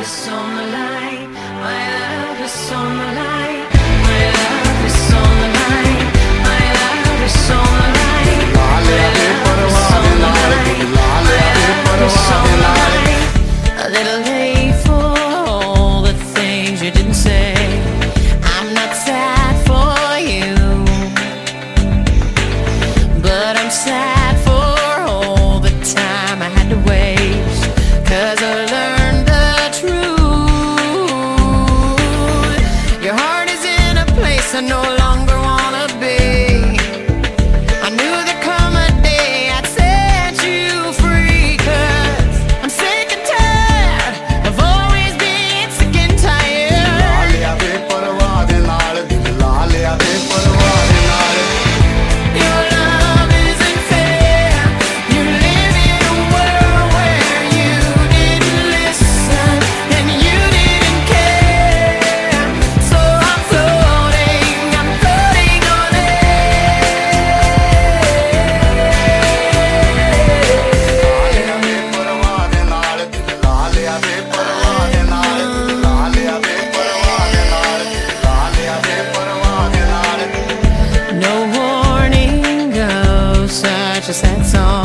is on the line. My love is on the line. My love is on the line. My love is on the line. My love is on the line. My love is on the line. A little late for all the things you didn't say. I'm not sad for you, but I'm sad for all the time I had to waste. 'Cause I learned the truth. Your heart is in a place I no longer wanna be. I knew there'd come a day I'd set you free. 'Cause I'm sick and tired of always being sick and tired. Your love isn't fair. You live in a world where you didn't listen and you didn't care. So I'm floating on air. No warning of such a sad song.